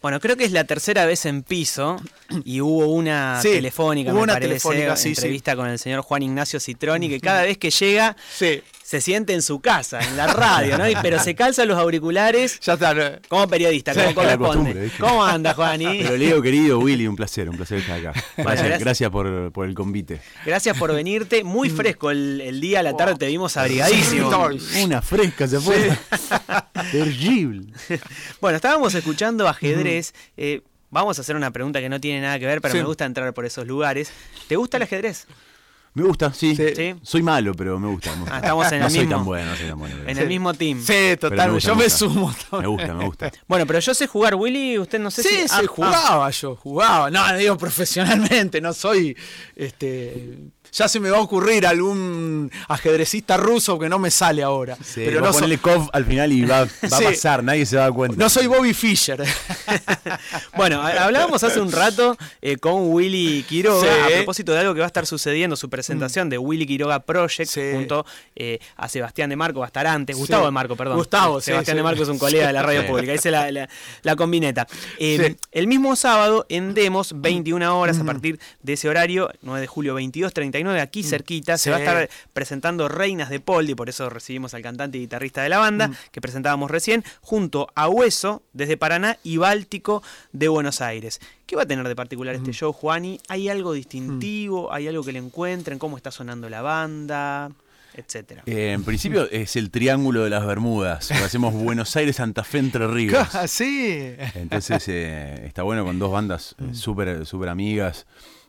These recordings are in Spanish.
Bueno, creo que es la tercera vez en piso y hubo una telefónica, hubo me una parece, telefónica, entrevista con el señor Juan Ignacio Citroni, que cada vez que llega se siente en su casa, en la radio, ¿no? Pero se calza los auriculares como periodista, como corresponde. ¿Cómo anda, Juani? Pero Leo, querido Willy, un placer estar acá. Gracias por el convite. Gracias por venirte. Muy fresco el día, a la tarde te vimos abrigadísimo. Una fresca se fue. Terrible. Bueno, estábamos escuchando ajedrez. Vamos a hacer una pregunta que no tiene nada que ver, pero me gusta entrar por esos lugares. ¿Te gusta el ajedrez? Me gusta, sí. Soy malo, pero me gusta. Estamos en el mismo. Soy tan bueno. En el mismo team. Sí, total. Yo me sumo. Me gusta. Bueno, pero yo sé jugar, Willy. Usted no sé si. Sí, jugaba. No, digo profesionalmente. No soy. Ya se me va a ocurrir algún ajedrecista ruso que no me sale ahora. Sí, pero no ponerle Kov al final y va a pasar, nadie se va a dar cuenta. No soy Bobby Fischer. Bueno, hablábamos hace un rato con Willy Quiroga a propósito de algo que va a estar sucediendo, su presentación de Willy Quiroga Project junto a Sebastián de Marco, va a estar antes, Gustavo de Marco, perdón. Sebastián de Marco es un colega de la radio pública, hice la combineta. El mismo sábado en Demos, 21 horas, a partir de ese horario, 9 de julio 22:39, aquí cerquita, se va a estar presentando Reinas de Poldi, por eso recibimos al cantante y guitarrista de la banda, que presentábamos recién, junto a Hueso, desde Paraná, y Báltico, de Buenos Aires. ¿Qué va a tener de particular este show, Juani? ¿Hay algo distintivo? ¿Hay algo que le encuentren? ¿Cómo está sonando la banda? Etcétera. En principio es el Triángulo de las Bermudas. Hacemos Buenos Aires, Santa Fe, Entre Ríos. Sí. Entonces está bueno con dos bandas súper amigas.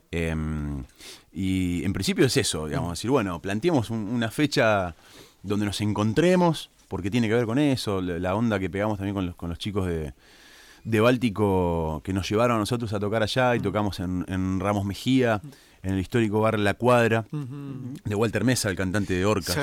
Y en principio es eso, digamos, decir, bueno, planteemos una fecha donde nos encontremos, porque tiene que ver con eso, la onda que pegamos también con los chicos de Báltico, que nos llevaron a nosotros a tocar allá, y tocamos en Ramos Mejía, en el histórico bar La Cuadra, de Walter Mesa, el cantante de Orcas.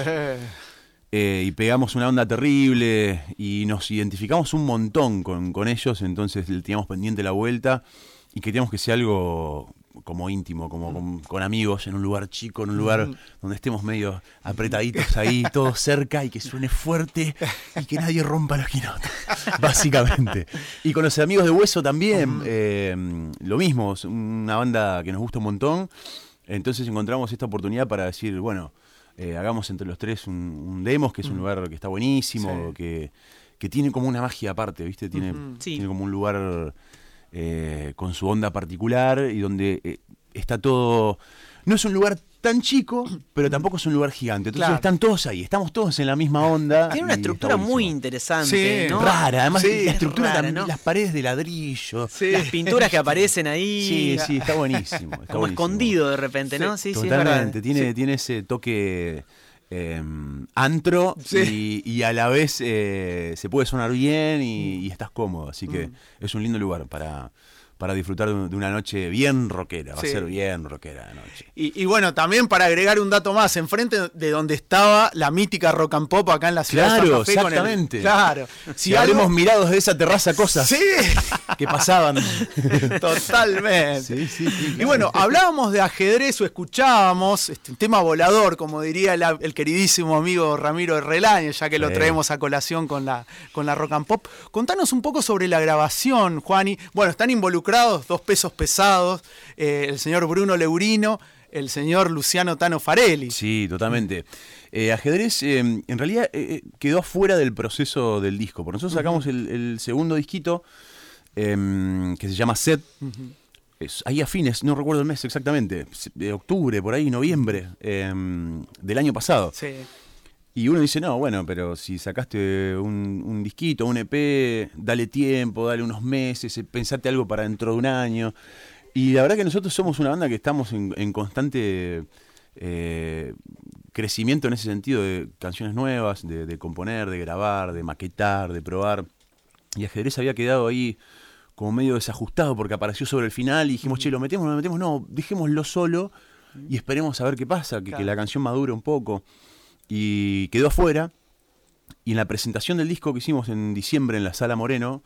Y pegamos una onda terrible, y nos identificamos un montón con ellos, entonces le teníamos pendiente la vuelta, y queríamos que sea algo como íntimo, como con amigos, en un lugar chico, en un lugar donde estemos medio apretaditos ahí, todos cerca, y que suene fuerte y que nadie rompa la quinota, básicamente. Y con los amigos de Hueso también, lo mismo, es una banda que nos gusta un montón. Entonces encontramos esta oportunidad para decir, bueno, hagamos entre los tres un Demos, que es un lugar que está buenísimo, que tiene como una magia aparte, ¿viste? Tiene como un lugar con su onda particular, y donde está todo. No es un lugar tan chico, pero tampoco es un lugar gigante. Entonces están todos ahí, estamos todos en la misma onda. Tiene una estructura muy interesante, ¿no? Rara, además la estructura rara, también, ¿no? las paredes de ladrillo. Las pinturas que aparecen ahí. Sí, está buenísimo. Como buenísimo. Escondido de repente, ¿no? Sí, totalmente. Tiene ese toque antro, y a la vez se puede sonar bien y estás cómodo, así que es un lindo lugar para disfrutar de una noche bien rockera. Va a ser bien rockera la noche. Y bueno, también para agregar un dato más, enfrente de donde estaba la mítica Rock and Pop acá en la ciudad de Santa Fe. Exactamente. Si habremos mirado desde esa terraza cosas que pasaban. Totalmente. Y bueno, hablábamos de ajedrez, o escuchábamos un tema volador, como diría el queridísimo amigo Ramiro Relaño, ya que lo traemos a colación con la Rock and Pop. Contanos un poco sobre la grabación, Juani. Bueno, están involucrados dos pesos pesados, el señor Bruno Leurino, el señor Luciano Tano Farelli. Sí, totalmente. Ajedrez en realidad quedó afuera del proceso del disco, porque nosotros sacamos el segundo disquito, que se llama Set, ahí a fines, no recuerdo el mes exactamente, de octubre, por ahí, noviembre del año pasado. Y uno dice, no, bueno, pero si sacaste un disquito, un EP, dale tiempo, dale unos meses, pensate algo para dentro de un año. Y la verdad que nosotros somos una banda que estamos en constante crecimiento en ese sentido, de canciones nuevas, de componer, de grabar, de maquetar, de probar. Y Ajedrez había quedado ahí como medio desajustado porque apareció sobre el final y dijimos, che, ¿lo metemos o no lo metemos? No, dejémoslo solo y esperemos a ver qué pasa, que la canción madure un poco. Y quedó afuera, y en la presentación del disco que hicimos en diciembre en la Sala Moreno,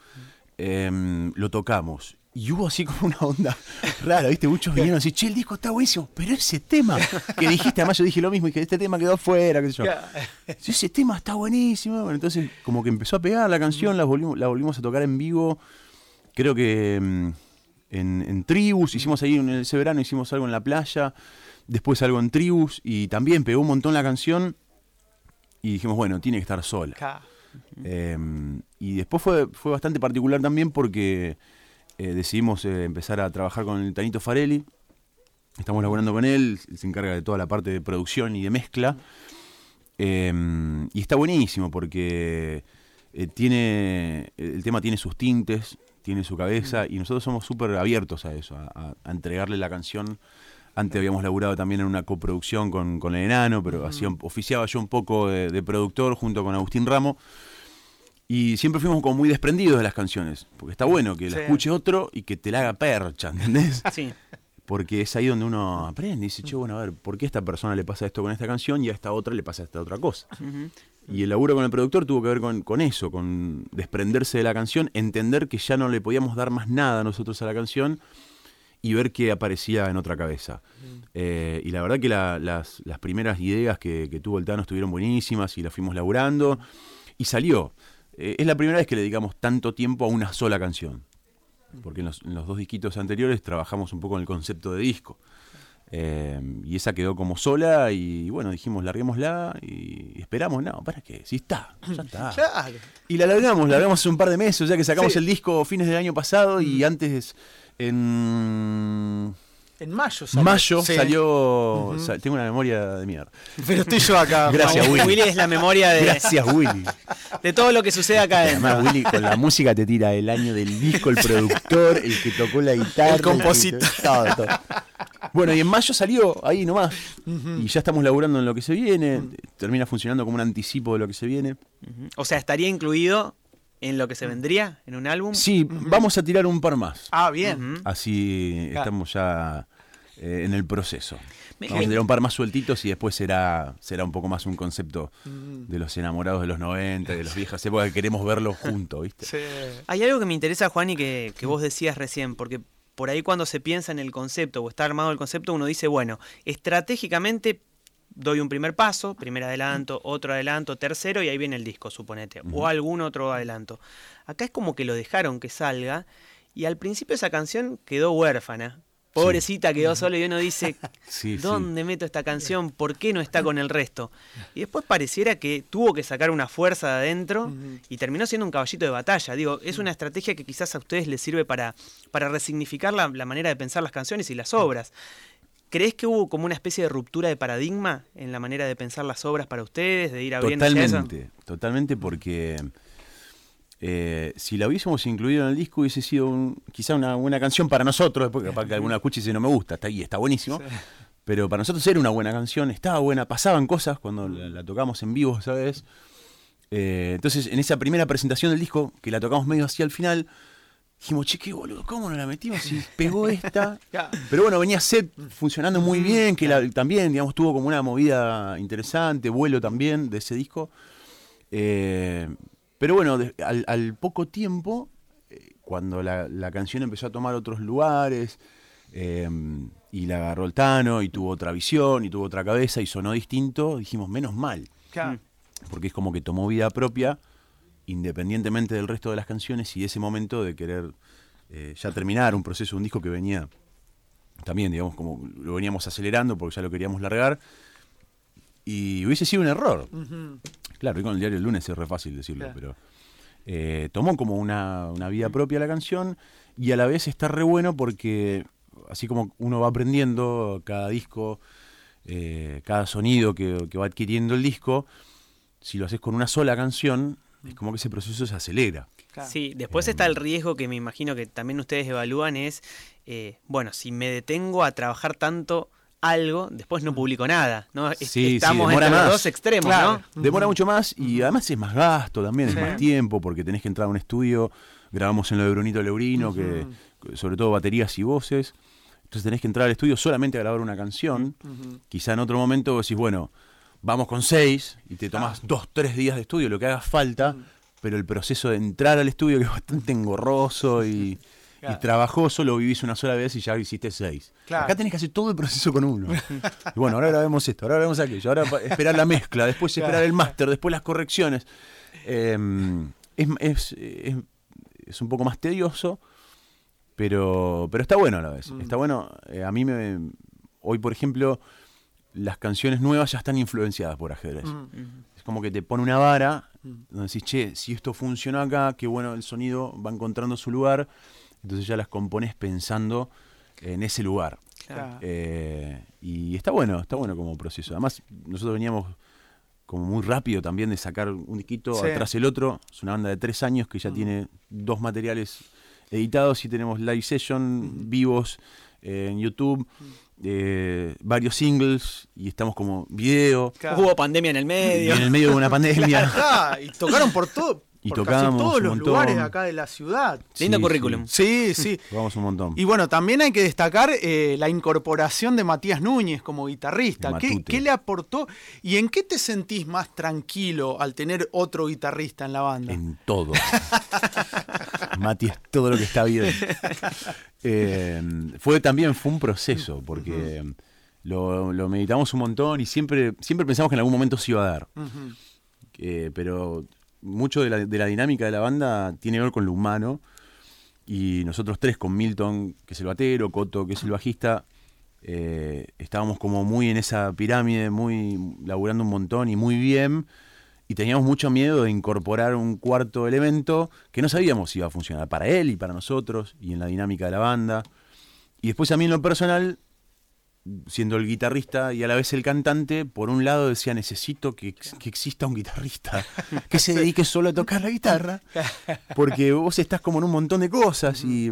lo tocamos. Y hubo así como una onda rara, ¿viste? Muchos vinieron así, che, el disco está buenísimo, pero ese tema que dijiste, además yo dije lo mismo, y que este tema quedó afuera, qué sé yo. Ese tema está buenísimo. Bueno, entonces como que empezó a pegar la canción, la volvimos a tocar en vivo, creo que en Tribus, hicimos ahí ese verano, hicimos algo en la playa, después algo en Tribus, y también pegó un montón la canción, y dijimos, bueno, tiene que estar sola. Y después fue bastante particular también porque decidimos empezar a trabajar con el Tanito Farelli. Estamos laburando con él, se encarga de toda la parte de producción y de mezcla. Y está buenísimo porque el tema tiene sus tintes, tiene su cabeza, y nosotros somos súper abiertos a eso, a entregarle la canción. Antes habíamos laburado también en una coproducción con El Enano, pero oficiaba yo un poco de productor junto con Agustín Ramo. Y siempre fuimos como muy desprendidos de las canciones, porque está bueno que la escuche otro y que te la haga percha, ¿entendés? Sí. Porque es ahí donde uno aprende y dice, che, bueno, a ver, ¿por qué a esta persona le pasa esto con esta canción y a esta otra le pasa esta otra cosa? Y el laburo con el productor tuvo que ver con eso, con desprenderse de la canción, entender que ya no le podíamos dar más nada nosotros a la canción y ver qué aparecía en otra cabeza. Y la verdad que las primeras ideas que tuvo el Tano estuvieron buenísimas y las fuimos laburando y salió. Es la primera vez que le dedicamos tanto tiempo a una sola canción. Porque en los 2 disquitos anteriores trabajamos un poco en el concepto de disco. Y esa quedó como sola y bueno, dijimos, larguémosla y esperamos. No, ¿para qué? Si está, ya está. Claro. Y la largamos hace un par de meses, o sea que sacamos el disco fines del año pasado y antes En mayo salió. Tengo una memoria de mierda. Pero estoy yo acá. Gracias, Willy. Willy es la memoria Gracias, Willy. de todo lo que sucede acá adentro. Además, Willy con la música te tira el año del disco, el productor, el que tocó la guitarra, el compositor. Todo. Bueno, y en mayo salió, ahí nomás. Y ya estamos laburando en lo que se viene. Termina funcionando como un anticipo de lo que se viene. O sea, estaría incluido en lo que se vendría, en un álbum. Sí, vamos a tirar un par más. Ah, bien. Así estamos ya en el proceso. Vamos a tirar un par más sueltitos y después será un poco más un concepto de los enamorados de los 90, de las viejas épocas, que queremos verlos juntos, ¿viste? Sí. Hay algo que me interesa, Juan, y que vos decías recién, porque por ahí cuando se piensa en el concepto o está armado el concepto, uno dice, bueno, estratégicamente doy un primer paso, primer adelanto, otro adelanto, tercero, y ahí viene el disco, suponete, o algún otro adelanto. Acá es como que lo dejaron que salga, y al principio esa canción quedó huérfana. Pobrecita, quedó sola, y uno dice, ¿dónde meto esta canción? ¿Por qué no está con el resto? Y después pareciera que tuvo que sacar una fuerza de adentro y terminó siendo un caballito de batalla. Digo, es una estrategia que quizás a ustedes les sirve para resignificar la manera de pensar las canciones y las obras. ¿Crees que hubo como una especie de ruptura de paradigma en la manera de pensar las obras para ustedes, de ir abriendo hacia eso? Totalmente, porque si la hubiésemos incluido en el disco hubiese sido quizá una buena canción para nosotros, porque capaz que alguna escucha y dice no me gusta, está ahí, está buenísimo. Sí. Pero para nosotros era una buena canción, estaba buena, pasaban cosas cuando la tocamos en vivo, ¿sabes? Entonces en esa primera presentación del disco, que la tocamos medio así al final, dijimos, che, qué boludo, ¿cómo no la metimos? Y pegó esta. Pero bueno, venía Set funcionando muy bien, que también, digamos, tuvo como una movida interesante, vuelo también de ese disco. Pero bueno, al poco tiempo, cuando la canción empezó a tomar otros lugares, y la agarró el Tano, y tuvo otra visión, y tuvo otra cabeza, y sonó distinto, dijimos, menos mal. Porque es como que tomó vida propia, independientemente del resto de las canciones y ese momento de querer ya terminar un proceso, un disco que venía también, digamos, como lo veníamos acelerando porque ya lo queríamos largar y hubiese sido un error. Claro, y con el diario El Lunes es re fácil decirlo, pero tomó como una vida propia la canción y a la vez está re bueno porque así como uno va aprendiendo cada disco, cada sonido que va adquiriendo el disco, si lo haces con una sola canción, es como que ese proceso se acelera. Sí, después está el riesgo que me imagino que también ustedes evalúan es, bueno, si me detengo a trabajar tanto algo, después no publico nada, ¿no? Estamos entre los dos extremos, ¿no? Demora mucho más y además es más gasto también, es más tiempo, porque tenés que entrar a un estudio, grabamos en lo de Brunito Leurino, que sobre todo baterías y voces, entonces tenés que entrar al estudio solamente a grabar una canción, quizá en otro momento decís, bueno, vamos con 6 y te tomás 2-3 días de estudio, lo que haga falta, pero el proceso de entrar al estudio, que es bastante engorroso y trabajoso, lo vivís una sola vez y ya hiciste 6. Acá tenés que hacer todo el proceso con uno. Y bueno, ahora grabemos esto, ahora grabemos aquello, ahora esperar la mezcla, después esperar el máster, después las correcciones. Es un poco más tedioso, Pero está bueno a la vez. Está bueno. Hoy, por ejemplo, las canciones nuevas ya están influenciadas por ajedrez. Es como que te pone una vara donde decís, che, si esto funciona acá, qué bueno el sonido va encontrando su lugar. Entonces ya las compones pensando en ese lugar. Claro. Y está bueno como proceso. Además, nosotros veníamos como muy rápido también de sacar un disquito atrás el otro. Es una banda de 3 años que ya tiene 2 materiales editados y tenemos live session, vivos en YouTube, varios singles y estamos como video. Hubo pandemia en el medio. Y en el medio de una pandemia. Y tocaron por todo. Y por tocamos casi todos un los montón. lugares de acá de la ciudad. Lindo currículum. Sí, sí. Tocamos un montón. Y bueno, también hay que destacar la incorporación de Matías Núñez como guitarrista. ¿Qué le aportó? ¿Y en qué te sentís más tranquilo al tener otro guitarrista en la banda? En todo. Mati es todo lo que está bien. Fue un proceso, porque lo meditamos un montón y siempre pensamos que en algún momento se iba a dar. Pero mucho de la dinámica de la banda tiene que ver con lo humano, y nosotros 3 con Milton, que es el batero, Coto, que es el bajista, estábamos como muy en esa pirámide, muy laburando un montón y muy bien, y teníamos mucho miedo de incorporar un cuarto elemento que no sabíamos si iba a funcionar para él y para nosotros y en la dinámica de la banda. Y después a mí en lo personal, siendo el guitarrista y a la vez el cantante, por un lado decía, necesito que exista un guitarrista que se dedique solo a tocar la guitarra, porque vos estás como en un montón de cosas y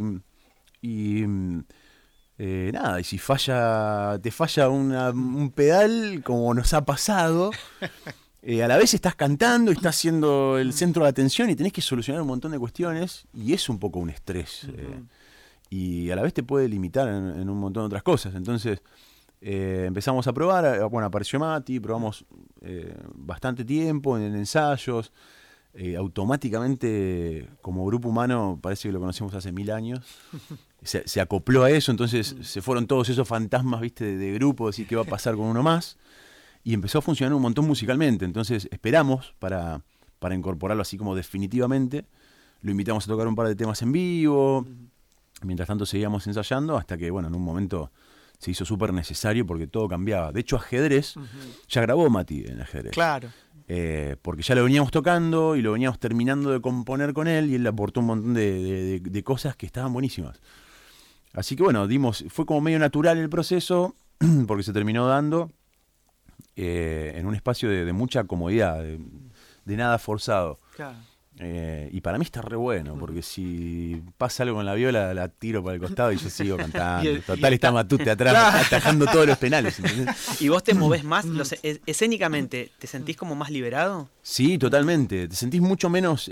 nada, y si te falla un pedal, como nos ha pasado, a la vez estás cantando y estás siendo el centro de atención y tenés que solucionar un montón de cuestiones, y es un poco un estrés. Y a la vez te puede limitar en un montón de otras cosas. Entonces empezamos a probar, apareció Mati, probamos bastante tiempo en ensayos. Automáticamente, como grupo humano, parece que lo conocemos hace 1000 años. Se acopló a eso, entonces se fueron todos esos fantasmas, ¿viste? de grupo, decir qué va a pasar con uno más. Y empezó a funcionar un montón musicalmente. Entonces esperamos para incorporarlo así como definitivamente. Lo invitamos a tocar un par de temas en vivo. Mientras tanto seguíamos ensayando hasta que, en un momento se hizo súper necesario porque todo cambiaba. De hecho, Ajedrez, ya grabó Mati en Ajedrez. Claro. Porque ya lo veníamos tocando y lo veníamos terminando de componer con él, y él le aportó un montón de cosas que estaban buenísimas. Así que fue como medio natural el proceso, porque se terminó dando en un espacio de mucha comodidad, de nada forzado. Claro. Y para mí está re bueno, porque si pasa algo con la viola, la tiro para el costado y yo sigo cantando. Total, está Matute atrás, atajando todos los penales, ¿entendés? ¿Y vos te movés más escénicamente? ¿Te sentís como más liberado? Sí, totalmente. Te sentís mucho menos...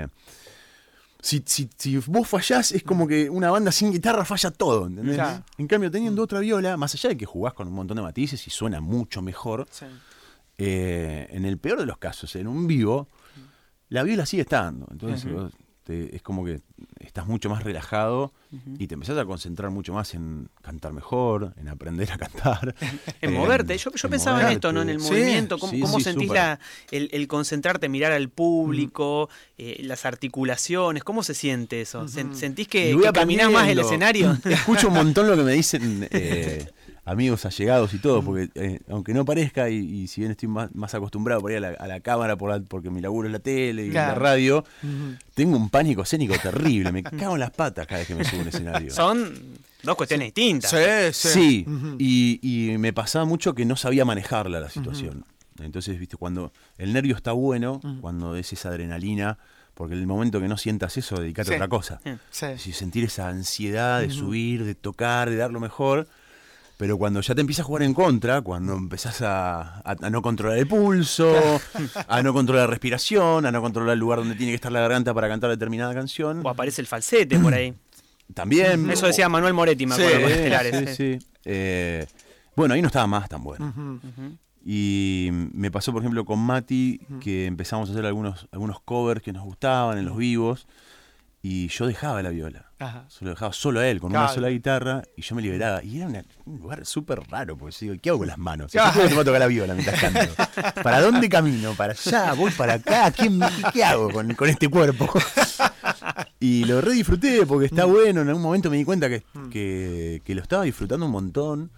Si vos fallás, es como que una banda sin guitarra falla todo, ¿entendés? Claro. En cambio, teniendo otra viola, más allá de que jugás con un montón de matices y suena mucho mejor, en el peor de los casos, en un vivo, la viola sigue estando. Entonces es como que estás mucho más relajado y te empezás a concentrar mucho más en cantar mejor, en aprender a cantar. En moverte. Yo pensaba en esto, ¿no? En el movimiento. ¿Cómo sentís el concentrarte, mirar al público, las articulaciones? ¿Cómo se siente eso? ¿Sentís que caminás más el escenario? Escucho un montón lo que me dicen amigos allegados y todo, porque aunque no parezca, y si bien estoy más acostumbrado por ahí a la cámara, porque mi laburo es la tele y la radio, tengo un pánico escénico terrible. Me cago en las patas cada vez que me subo a un escenario. Son 2 cuestiones distintas. Sí. Y me pasaba mucho que no sabía manejarla la situación. Entonces, viste, cuando el nervio está bueno, cuando es esa adrenalina, porque en el momento que no sientas eso, dedicate a otra cosa. Si sentir esa ansiedad de subir, de tocar, de dar lo mejor. Pero cuando ya te empieza a jugar en contra, cuando empezás a no controlar el pulso, a no controlar la respiración, a no controlar el lugar donde tiene que estar la garganta para cantar determinada canción. O aparece el falsete por ahí. También. Eso decía Manuel Moretti, me acuerdo, con Estelares. Sí. Ahí no estaba más tan bueno. Y me pasó, por ejemplo, con Mati, que empezamos a hacer algunos covers que nos gustaban en los vivos. Y yo dejaba la viola. Lo dejaba solo a él, con una sola guitarra, y yo me liberaba. Y era un lugar súper raro, porque digo, ¿qué hago con las manos? Yo puedo tocar la viola mientras canto. ¿Para dónde camino? ¿Para allá? ¿Voy para acá? ¿Qué hago con este cuerpo? Y lo re disfruté porque está bueno. En algún momento me di cuenta que lo estaba disfrutando un montón.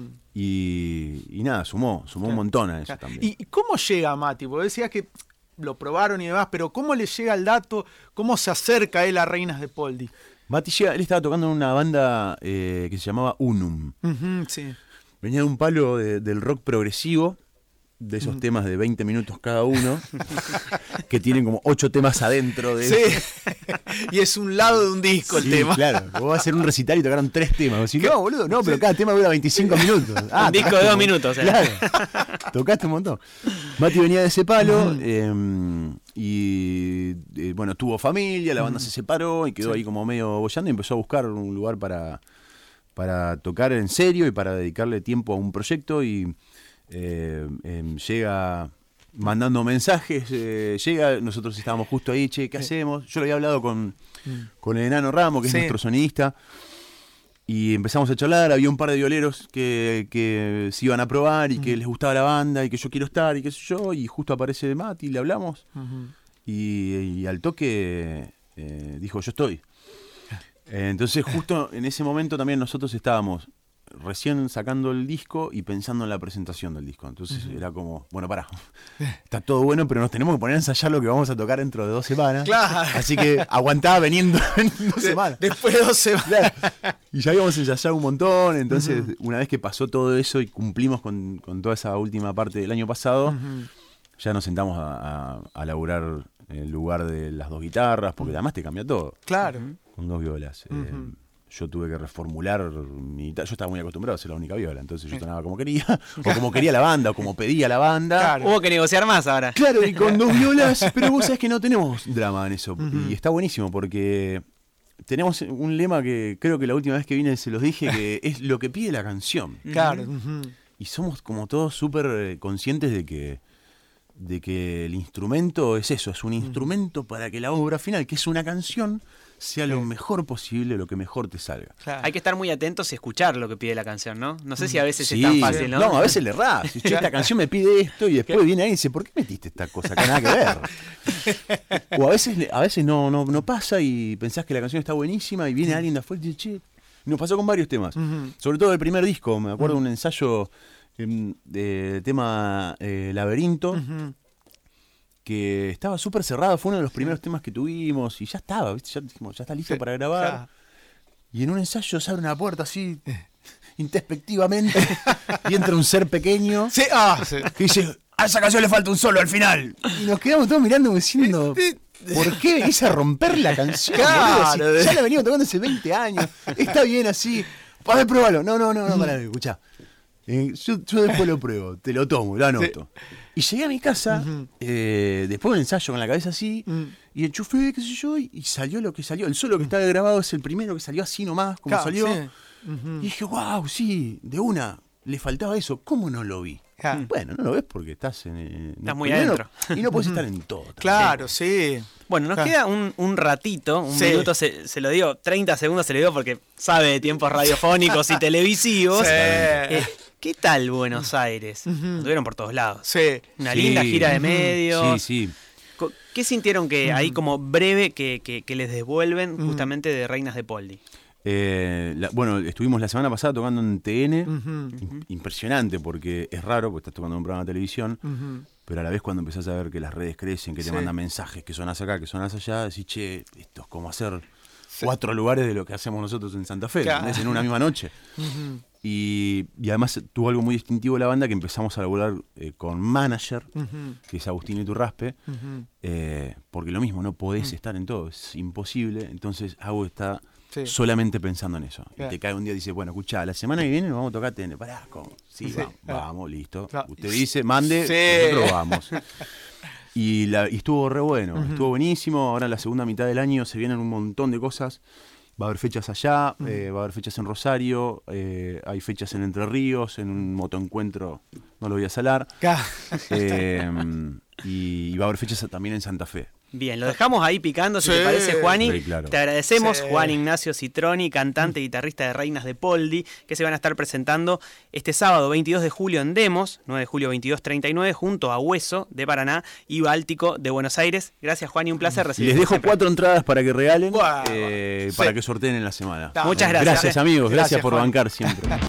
Y nada, sumó un montón a eso también. ¿Y cómo llega Mati? Porque decías que lo probaron y demás, pero ¿cómo le llega el dato? ¿Cómo se acerca él a Reinas de Poldi? Mati llega, él estaba tocando en una banda que se llamaba Unum. Sí. Venía de un palo del rock progresivo, de esos temas de 20 minutos cada uno, que tienen como 8 temas adentro de Sí, y es un lado de un disco el tema. Claro, vos vas a hacer un recital y tocaron 3 temas. Vos decís, no, boludo, no, pero cada tema dura 25 minutos. Un disco de 2 minutos. Claro, tocaste un montón. Mati venía de ese palo bueno, tuvo familia, la banda se separó y quedó ahí como medio boyando y empezó a buscar un lugar para tocar en serio y para dedicarle tiempo a un proyecto y llega mandando mensajes, nosotros estábamos justo ahí, che, ¿qué hacemos? Yo lo había hablado con el enano Ramo, que es nuestro sonidista, y empezamos a charlar, había un par de violeros que se iban a probar y que les gustaba la banda y que yo quiero estar y qué sé yo, y justo aparece Mati, le hablamos, y al toque dijo, yo estoy. Entonces justo en ese momento también nosotros estábamos recién sacando el disco y pensando en la presentación del disco. Entonces era como, bueno, pará, está todo bueno, pero nos tenemos que poner a ensayar lo que vamos a tocar dentro de 2 semanas. Claro. Así que aguantaba veniendo 2 semanas. Después de 2 semanas. Claro. Y ya habíamos ensayado un montón. Entonces, una vez que pasó todo eso y cumplimos con toda esa última parte del año pasado, ya nos sentamos a laburar el lugar de las 2 guitarras, porque además te cambia todo. Claro. Con 2 violas. Yo tuve que reformular mi guitarra. Yo estaba muy acostumbrado a ser la única viola, entonces yo sonaba como quería, o como quería la banda, o como pedía la banda. Claro. Hubo que negociar más ahora. Claro, y con 2 violas, pero vos sabés que no tenemos drama en eso. Y está buenísimo porque tenemos un lema que creo que la última vez que vine se los dije, que es lo que pide la canción. Claro. Y somos como todos súper conscientes de que el instrumento es eso, es un instrumento para que la obra final, que es una canción, sea lo mejor posible, lo que mejor te salga. Claro. Hay que estar muy atentos y escuchar lo que pide la canción, ¿no? No sé si a veces es tan fácil, ¿no? No, a veces le errás. Che, esta canción me pide esto y después viene alguien y dice, ¿por qué metiste esta cosa? Que nada que ver. O a veces no pasa y pensás que la canción está buenísima y viene alguien de afuera y dice, che, nos pasó con varios temas. Sobre todo el primer disco, me acuerdo de un ensayo de tema Laberinto, que estaba súper cerrado, fue uno de los primeros temas que tuvimos y ya estaba, ¿viste? Ya dijimos, ya está listo para grabar. Claro. Y en un ensayo se abre una puerta así, introspectivamente, y entra un ser pequeño que dice, a esa canción le falta un solo al final. Y nos quedamos todos mirando diciendo, ¿por qué venís a romper la canción? Claro. Si ya la venimos tocando hace 20 años, está bien así, a ver, pruébalo. No, pará, escuchá. Yo después lo pruebo, te lo tomo, lo anoto. Y llegué a mi casa, después de un ensayo con la cabeza así, y enchufé, qué sé yo, y salió lo que salió. El solo que estaba grabado es el primero que salió así nomás, como salió. Sí. Y dije, wow, sí, de una, le faltaba eso. ¿Cómo no lo vi? Bueno, no lo ves porque estás muy adentro. Y no podés estar en todo. También. Claro, sí. Bueno, nos queda un ratito, un minuto, se lo digo, 30 segundos se lo digo porque sabe de tiempos radiofónicos y televisivos. ¿Qué tal Buenos Aires? Estuvieron por todos lados. Sí. Una linda gira de medios. Sí. ¿Qué sintieron que ahí como breve que les devuelven justamente de Reinas de Poldi? Bueno, estuvimos la semana pasada tocando en TN. Impresionante porque es raro, porque estás tocando en un programa de televisión, pero a la vez cuando empezás a ver que las redes crecen, que te mandan mensajes, que sonás acá, que sonás allá, decís, che, esto es como hacer 4 lugares de lo que hacemos nosotros en Santa Fe, en una misma noche. Y además tuvo algo muy distintivo la banda, que empezamos a laburar con manager, que es Agustín Iturraspe, porque lo mismo, no podés estar en todo, es imposible. Entonces Agus está solamente pensando en eso. Y te cae un día y dice, bueno, escuchá, la semana que viene nos vamos a tocar TN. Pará, ¿cómo? Sí, vamos, listo. Usted dice, mande, nosotros vamos. Y estuvo re bueno, estuvo buenísimo. Ahora en la segunda mitad del año se vienen un montón de cosas. Va a haber fechas allá, va a haber fechas en Rosario, hay fechas en Entre Ríos, en un motoencuentro, no lo voy a salar. Y va a haber fechas también en Santa Fe. Bien, lo dejamos ahí picando, si te parece, Juani. Sí, claro. Te agradecemos, Juan Ignacio Citroni, cantante y guitarrista de Reinas de Poldi, que se van a estar presentando este sábado 22 de julio en Demos, 9 de julio 22:39, junto a Hueso de Paraná y Báltico de Buenos Aires. Gracias, Juan, y un placer recibirte. Les dejo siempre. 4 entradas para que regalen, para que sorteen en la semana. Muchas gracias. Gracias, amigos. Gracias por Juan. bancar siempre.